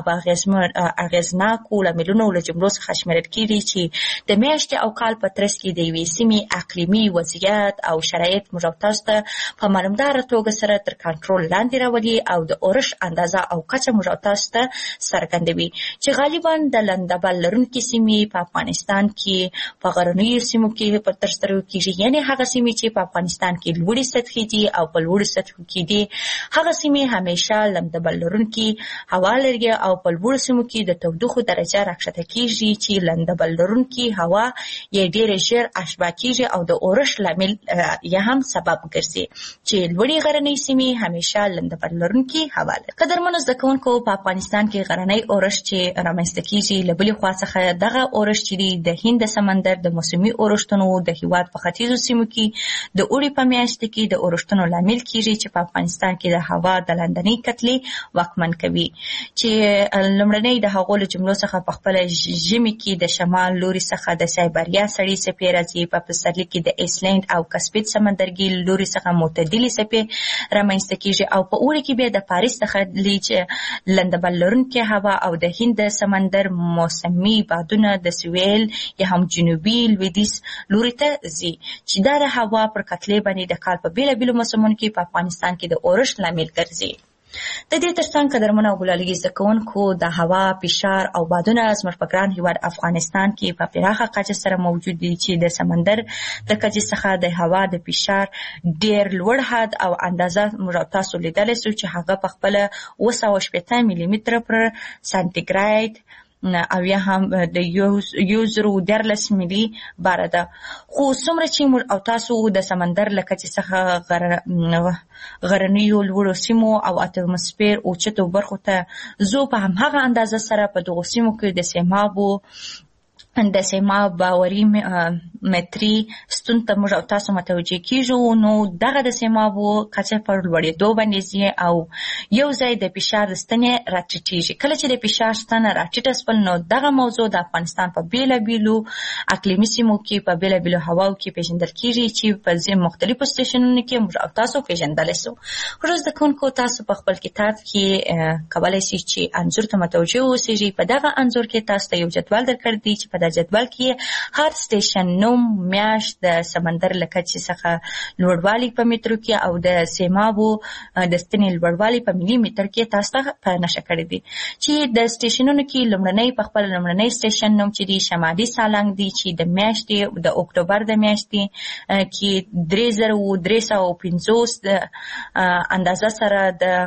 اغېزناکو لاملونو له جملو څخه شمېرل کېږي چې د میاشتې او کال په ترڅ کې د یوې سیمې اقلیمي وضعیت او شرایط موږ او تاسو ته په معلومداره توګه سره تر کنټرول لاندې راولي او د اورښت اندازه او کچه موږ او تاسو ته څرګندوي چې غالبا د لندبل لرونکې سیمې په افغانستان کې په غرنیو سیمو کې په ترسره کېږي. یعنې هغه سیمې چې په افغانستان کې لوړې سطحې دي او په لوړو سطحو کې دي، هغه سیمې همیشه لمدبل لرونکي هوا لري او په لوړو سیمو کې د تودوخې درجه راکښته کېږي چې لمدبل لرونکي هوا یې ډېرې ژر اشباه کېږي او د اورښت لامل یې هم سبب ګرځي چې لوړې غرنۍ سیمې همیشه لمدبل لرونکي هوا لري. قدرمنو زده کوونکو، په افغانستان کې غرنی اورښت چې رامنځته کېږي، له بلې خوا څخه دغه اورښت چې دی د هند سمندر د موسمي اورښتونو د هېواد په ختیځو سیمو کې د اوړي په میاشت کې د اورښتونو لامل کېږي چې په افغانستان کې د هوا د لاندنۍ کتلې واکمن کوي چې لومړنۍ د هغو له جملو څخه په خپله ژمي کې د شمال لوري څخه د سایبریا سړې څپې راځي، په پسرلي کې د ایسلینډ او کسپید سمندرګي لوري څخه معتدلې څپې رامنځته کېږي او په اوړي کې بیا د پاریس څخه لندبل لرونکې هوا او د هند سمندر موسمي بادونه د سویل یا هم جنوبي لویدیځ لوري ته ځي چې دا د هوا پر کتلې باندې د کال په بېلابېلو موسمونو کې په افغانستان کې د اورښت لامل ګرځي. د دې ترڅنګ قدرمن او ګلالي زده کوونکو، د هوا فشار او بادونه زموږ په ګران هېواد افغانستان کې په پراخه کچه سره موجود دي چې د سمندر د کچې څخه د هوا د فشار ډېر لوړ حد او اندازه موږ تاسو لیدلی سو چې هغه په خپله اوه سوه شپېته ملي متره پر سانتیګراد او یا هم د یو زرو دیارلس ملي باره ده. خو څومره چې موږ او تاسو د سمندر له کچې څخه غرنیو لوړو سیمو او اتموسفیر اوچتو برخو ته ځو، په همهغه اندازه سره په دغو سیمو کې د سیمابو د سیماب باوري متري ستون ته موږ او تاسو متوجه کېږو. نو دغه د سیمابو کچه پر لوړېدو باندې ځي او یو ځای د فشار د ستنې راټیټېږي. کله چې د فشار ستنه راټیټه شول، نو دغه موضوع د افغانستان په بېلابېلو اقلیمي سیمو کې په بېلابېلو هواو کې پېژندل کېږي چې په ځینو مختلفو سټیشنونو کې موږ او تاسو پېژندلی سو. خوږو زده کوونکو، تاسو په خپل کتاب کې کولی شئ چې انځور ته متوجه واوسئ. په دغه انځور کې تاسو ته یو جدول درکړی دی چې په دا جدول کې هر سټیشن نوم، میاشت، د سمندر له کچې څخه لوړوالي په مترو کې او د سیمابو د ستنې لوړوالي په ملي متر کې تاسو ته په نشه کړی دي چې د سټیشنونو کې لومړنی په خپل لومړنی سټیشن نوم چې دی شمالي سالنګ دی چې د میاشتې د اکتوبر د میاشتې کې درې زره درې سوه پنځوس د اندازه سره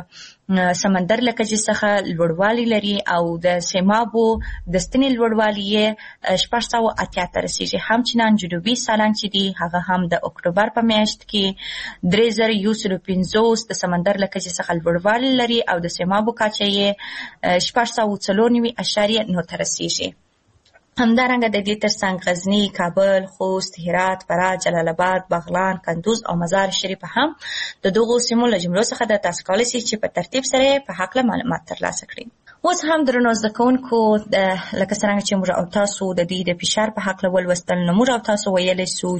د سمندر له کچې څخه لوړوالی لري او د سیمابو د ستنې لوړوالی یې شپږ سوه اتیا ته رسیږي. همچنان جنوبي سالنګ چې دی هغه هم د اکتوبر په میاشت کې درې زره یو سل پنځوس د سمندر له کچې څخه لوړوالی لري او د سیمابو کچه یې شپږ سوه څلور نوي اعشاریه نهه ته رسیږي. همدارنګه د دې ترڅنګ غزني، کابل، خوست، هرات، فراه، جلال آباد، بغلان، کندوز او مزار شریف هم د دغو سیمو له جملو څخه د تاسو کولی شئ چې په ترتیب سره په هکله معلومات ترلاسه کړئ. اوس هم درنو زده کوونکو لکه څرنګه چې موږ او تاسو د دې د فشار په هکله ولوستل، نو موږ او تاسو ویلی سو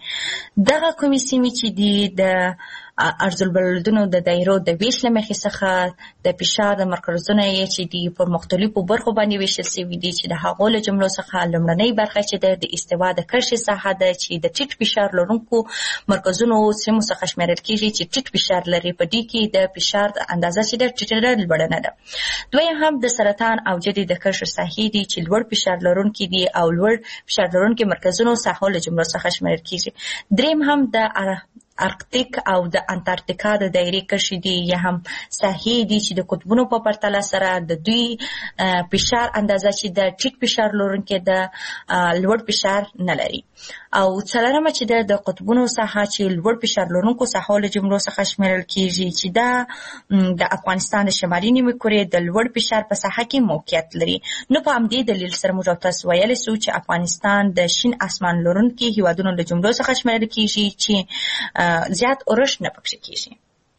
چې دغه کومې سیمې چې دي د عرض البلدونو د دایرو د ویش له مخې څخه د فشار د مرکزونه یې چې دي پر مختلفو برخو باندې ویشل شوي دي چې د هغو له جملو څخه لومړنۍ برخه چې ده د استوا د کرښې ساحه ده چې د ټیټ فشار لرونکو مرکزونو سیمو څخه شمیرل کېږي چې ټیټ فشار لري. په دې کې د فشار د اندازه چې ده ټیټه ده، لوړه نه ده. دویم هم د سرطان او جدي د کرښو ساحې دي چې لوړ فشار لرونکي دي او لوړ فشار لرونکي مرکزونو ساحو له جملو څخه شمیرل کېږي. دریم هم د ارکتیک او د انټارکټیکا د دایرې کرښې دي یا هم ساحې دي چې د قطبونو په پرتله سره د دوی فشار اندازه چې د ټیټ فشار لرونکي د لوړ فشار نه لري. او څلورمه چې د قطبونو ساحه چې لوړ فشار لرونکو ساحو له جملو څخه شمیرل کېږي چې دا د افغانستان د شمالي نیمې کورې د لوړ فشار په ساحه کې موقعیت لري. نو په همدې دلیل سره موږ تاسو ویلی سو چې افغانستان د شین اسمان لرونکي هیوادونو له جملو څخه شمیرل کېږي چې زیات اورښت نه پکې کېږي.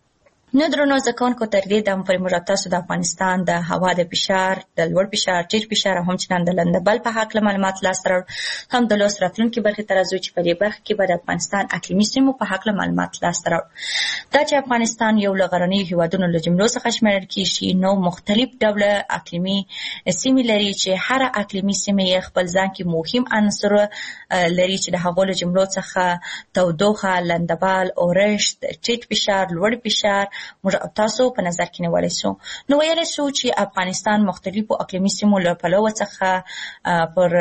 نو درنو زده کوونکو تر دې دمه پورې موږ تاسو د افغانستان د هوا د فشار، د لوړ فشار، ټیټ فشار او همچنان د لندبل په هکله معلومات لاسته راوړو. هم د لوست راتلونکي برخې ته راځو چې په دې برخه کې به د افغانستان اقلیمي سیمو په هکله معلومات لاسته راوړو. دا چې افغانستان یو له غرنیو هیوادونو له جملو څخه شمیرل کېږي، نو مختلف ډوله اقلیمي سیمې لري چې هره اقلیمي سیمه یې خپل ځان کې مهم عنصر لري چې د هغو له جملو څخه تودوخه، لندبل، اورښت، ټیټ فشار، لوړ فشار موږ او تاسو په نظر کې نیولی سو. نو ویلی سو چې افغانستان مختلفو اقلیمي سیمو له پلوه څخه پر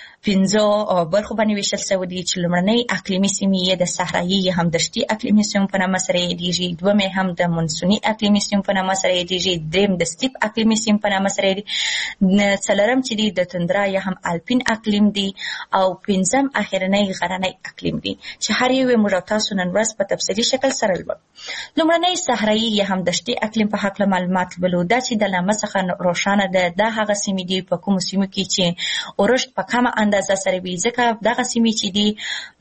پنځو برخو باندې ویشل شوي دي چې لومړنۍ اقلیمي سیمې یې د صحرایي یا هم دشتي اقلیمي سیمو په نامه سره یادېږي، دومې هم د منسوني اقلیمي سیمو په نامه سره یادېږي، دریم د سټیپ اقلیمي سیمو په نامه سره یادېږي، څلورم چې دی د تندرا یا هم الپین اقلیم دی، او پنځم اخرنی غرنی اقلیم دی چې هر یو موږ تاسو نن ورځ په تفصیلي شکل سره لولو. لومړنی صحرایي یا هم دشتي اقلیم په هکله معلومات لولو. دا چې د نامه څخه روښانه ده دا هغه سیمې دي په کومو سیمو کې چې اورښت په کمه اندازه سره وي، ځکه دغه سیمې چې دي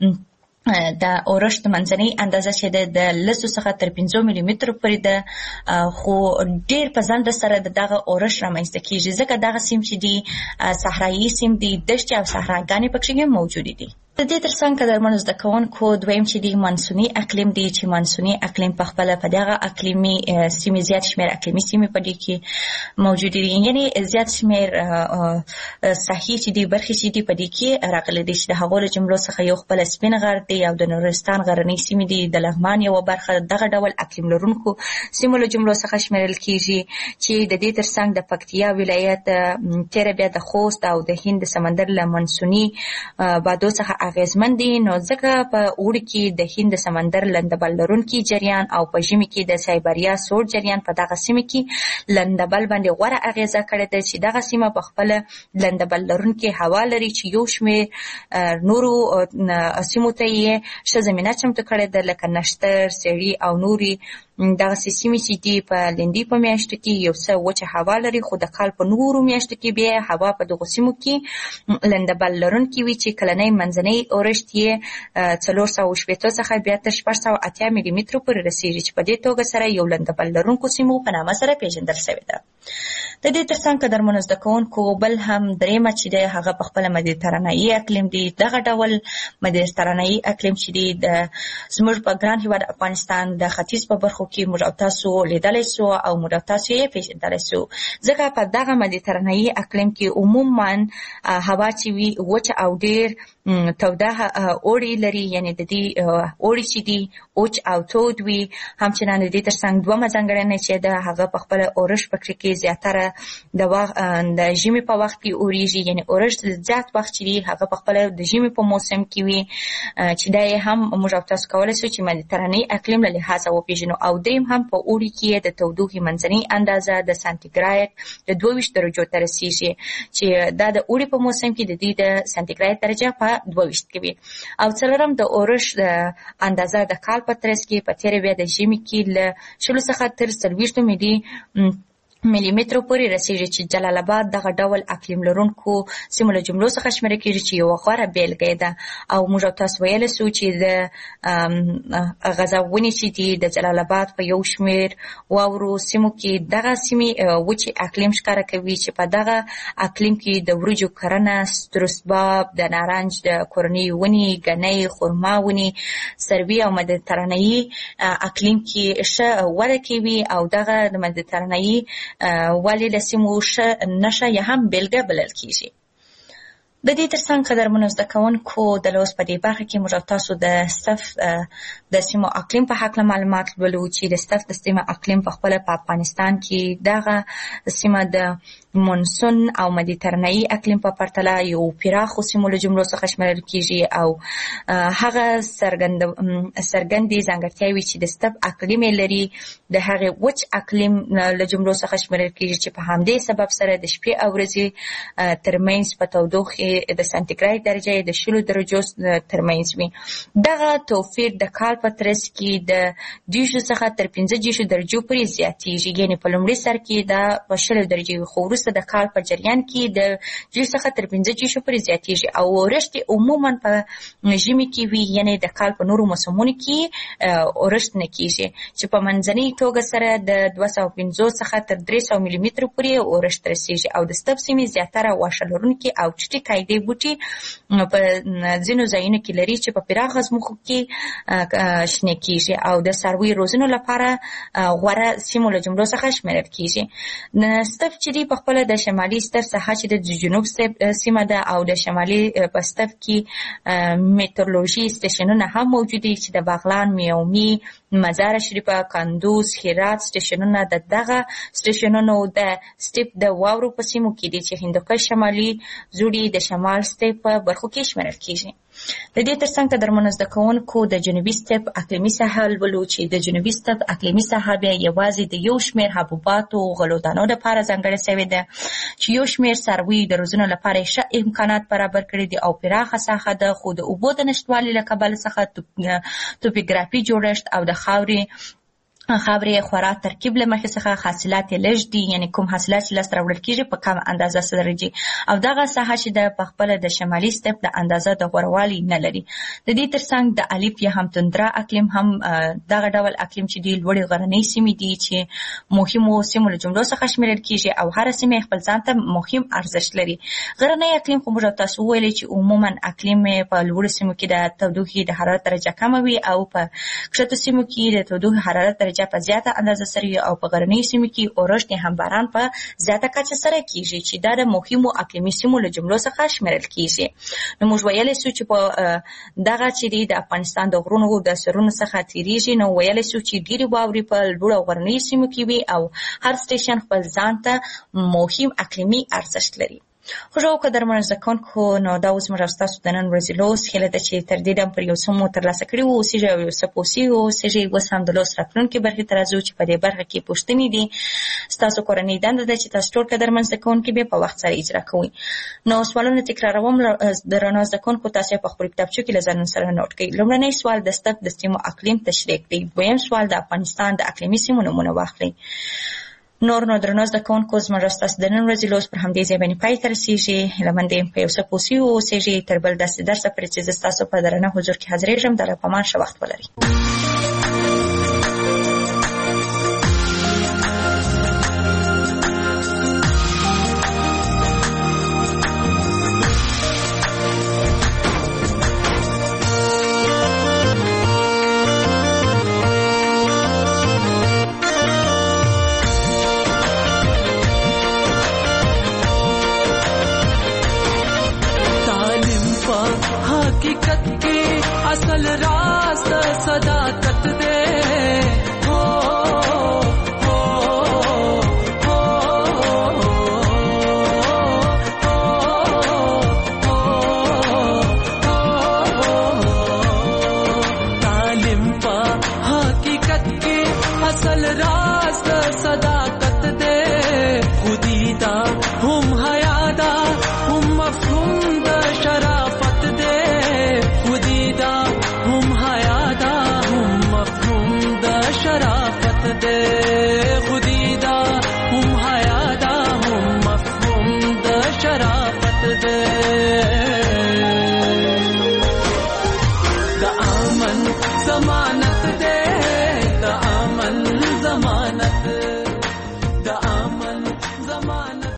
د اورښت منځنۍ اندازه چې ده د لسو څخه تر پنځو ملي مترو پورې ده، خو ډېر په ځنډ سره د دغه اورښت رامنځته کېږي ځکه دغه سیم چې دي صحرایي سیم دي، دښتې او صحراګانې پکې موجودې دي. د دې ترڅنګ قدرمنو زده کوونکو دویم چې دی منسوني اقلیم دی چې منسوني اقلیم په خپله په دغه اقلیمي سیمې زیات شمېر اقلیمي سیمې په دې کې موجودې دي، یعنې زیات شمېر ساحې چې دي برخې چې دي په دې کې راغلي دي چې د هغو له جملو څخه یو خپله سپین غر دی او د نورستان غرنۍ سیمې دي، د لغمان یوه برخه دغه ډول اقلیم لرونکو سیمو له جملو څخه شمیرل کېږي چې د دې ترڅنګ د پکتیا ولایت تیره بیا د خوست او د هند سمندر له منسوني بادو څخه اغیزمن دي. نو ځکه په اوړي کې د هند سمندر لندبل لرونکي جریان او په ژمي کې د سایبریا سوړ جریان په دغه سیمه کې لندبل باندې غوره اغیزه کړې ده چې دغه سیمه په خپله لندبل لرونکي هوا لري چې یو شمېر نورو سیمو ته یې ښه زمینه چمتو کړې ده لکه نښتر، سیړي او نورې دغه سیمې چې دي په لندي په میاشتو کې یو څه وچه هوا لري، خو د کال په نورو میاشتو کې بیا هوا په دغو سیمو کې لندبل لرونکي وي چې کلنی منځنی اورښت یې څلور سوه شپېته څخه بیا تر شپږ سوه اتیا ملي مترو پورې رسېږي چې په دې توګه سره یو لندبل لرونکو سیمو په نامه سره پیژندل شوې ده. د دې ترڅنګ قدرمنو زده کوونکو بل هم درېیمه چې دی هغه په خپله مدیترانهیي اقلیم دی. دغه ډول مدیترانهیي اقلیم چې دی د زموږ په ګران هېواد افغانستان د ختیځ په برخو کې موږ تاسو لیدلی سو او موږ تاسو یې پیژندلی سو. ځکه په دغه مدیترانه‌ایي اقلیم کې عموما هوا چې وي وچه او ډېر توده اوړي لري، یعنې د دې اوړي چې دي وچ او تود وي. همچنان د دې ترڅنګ دومره ځانګړنه چې ده هغه په خپله اورښت پکې کې زیاتره د وخت د ژمي په وخت کې اورېږي، یعنې اورښت زیات وخت چې دی هغه په خپله د ژمي په موسم کې وي، چې دا یې هم موږ او تاسو کولی شو چې مدیترانه‌ایي اقلیم له لحاظه وپېژنو. او دویم هم په اوړي کې د تودوخې منځنۍ اندازه د سانتیګراد د دوه ویشت درجو ته رسېږي، چې دا د اوړي په موسم کې د دې د سانتیګراد درجه په دوه ویشت کې وي. او څلورم د اورښت اندازه د کال په ترڅ کې په تېره بیا د ژمي کې له شلو څخه تر څلوېښتو ملي ملي مترو پورې رسېږي، چې جلال آباد دغه ډول اقلیم لرونکو سیمو له جملو څخه شمېرل کېږي، چې یوه غوره بېلګه یې ده. او موږ او تاسو ویلی سو چې د غځونې چې دي د جلال آباد په یو شمېر واورو سیمو کې دغه سیمې وچې اقلیم ښکاره کوي، چې په دغه اقلیم کې د وریجو کرنه، ستروسباب، د نارنج د کورنۍ ونې، ګنۍ، خرما ونې، سروي او مدیترانه‌ایي اقلیم کې ښه وده کوي. او دغه د مدیترانه‌ایي ولې له سیمو ښه نښه یا هم بېلګه بلل کېږي. د دې ترڅنګ قدرمنو زده کوونکو د لوست په دې برخه کې موږ تاسو د صف د سیمو اقلیم په هکله معلومات لولو، چې د صف د سیمه اقلیم په خپله په افغانستان کې دغه سیمه د مونسون او مدیترانه‌ایي اقلیم په پرتله یو پراخو سیمو له جملو څخه شمېرل کېږي. او هغه څرګندې ځانګړتیاوې چې د صف اقلیم یې لري د هغې وچ اقلیم له جملو څخه شمېرل کېږي، چې په همدې سبب سره د شپې او ورځې ترمنځ په تودوخې د سانتیګراد درجه د شلو درجو ترمنځ وي. دغه توپیر د کال په ترڅ کې د دېرشو څخه تر پنځه دېرشو درجو پورې زیاتېږي، یعنې په لومړي سر کې دا په شلو درجې وي، خو وروسته د کال په جریان کې د دېرشو څخه تر پنځه دېرشو پورې زیاتېږي. او اورښت عموما په ژمي کې وي، یعنې د کال په نورو موسمونو کې اورښت نه کېږي، چې په منځنۍ توګه سره د دوه سوه پنځوس څخه تر درې سوه ملي مترو پورې اورښت رسېږي. او د صف سیمې زیاتره واښه لرونکي او چټي قاعدې بوټي په ځینو ځایونو کې لري، چې په پراخه ځمکو کې شنې کېږي او د څارویو روزنو لپاره غوره سیمو له جملو څخه شمېرل کېږي. صف چې دی په خپله د شمالي صف ساحه چې د جنوب سیمه ده، او د شمالي په صف کې میترولوژي سټیشنونه هم موجود دي، چې د بغلان، میومي، مزار شریفه، کندوز، هرات سټیشنونه د دغه سټیشنونو د سټیپ د واورو په سیمو کې دي، چې هندوکش شمالي زوړي د شمال سټیپ په برخو کې شمېرل کېږي. د دې ترڅنګ قدرمنو زده کوونکو د جنوبي سټیپ اقلیمي ساحه لولو، چې د جنوبي سټیپ اقلیمي ساحه بیا یوازې د یو شمېر حبوباتو غلو دانو لپاره ځانګړې شوې ده، چې یو شمېر څارویو د روزنو لپاره ښه امکانات برابر کړي دي او پراخه ساحه ده، خو د اوبو د نشتوالي له کبله څخه توپوګرافي جوړښت او د خاورې خاورې خورا ترکیب له مخې څخه حاصلات یې لږ دي، یعنې کوم حاصلات چې لاسته راوړل کېږي په کم اندازه سره راځي. او دغه ساحه چې ده په خپله د شمالي سټیپ د اندازه د غوروالي نه لري. د دې ترڅنګ د الیپ یا هم توندرا اقلیم هم دغه ډول اقلیم چې دی لوړې غرنۍ سیمې دي، چې مهمو سیمو له جملو څخه شمېرل کېږي، او هره سیمه خپل ځان ته مهم ارزښت لري. غرنی اقلیم خو موږ تاسو ویلې چې عموما اقلیم په لوړو سیمو کې د تودوخې د حرارت درجه کمه وي، او په کښتو سیمو کې د تودوخې حرارت درجه په زیاته اندازه سره، او په غرنیو سیمو کې اورښت هم باران په زیاته کچه سره کېږي، چې دا د مهمو اقلیمي سیمو له جملو څخه شمېرل کېږي. نو موږ ویلی سو چې په دغه چې دی د افغانستان د غرونو د سرونو څخه تېرېږي، نو ویلی سو چې ډېرې واورې په لوړو او غرنیو سیمو کې وي، او هر سټیشن خپل ځان ته مهم اقلیمي ارزښت لري. خوږو قدرمنو زده کوونکو، نو دا اوس موږ ستاسو د نن ورځې لوست هیله ده چې تر دې دم پر یو څه مو ترلاسه کړي واوسېږئ او یو څه پوه واوسېږئ. اوس هم د لوست راتلونکې برخې ته راځو، چې په دې برخه کې پوښتنې دي. ستاسو کورنۍ دنده ده چې تاسو ټول قدرمن زده کوونکي به په وخت سره اجرا کوئ. نو سوالونه تکراروم، درنو زده کوونکو تاسو یې په خپلو کتابچو کې له ځان سره نوټ کړئ. لومړنی سوال د صف د سیمو اقلیم تشریح کړئ. دویم سوال د افغانستان د اقلیمي سیمو نومونه واخلئ. نور نو درنو زده کوونکو، زموږ ستاسو د نن ورځې لوست پر همدې ځای باندې پای ته رسېږي. هیله مند یم په یو څه پوه سوي واوسېږئ. تر بل داسې درسه پورې چې زه ستاسو په درنه حضور کې حاضرېږم، د الله په امان ښه وخت ولرئ. حقیقت کی اصل راز صداقت دے ہو اصل راز صداقت دے خودی دا ہم ہے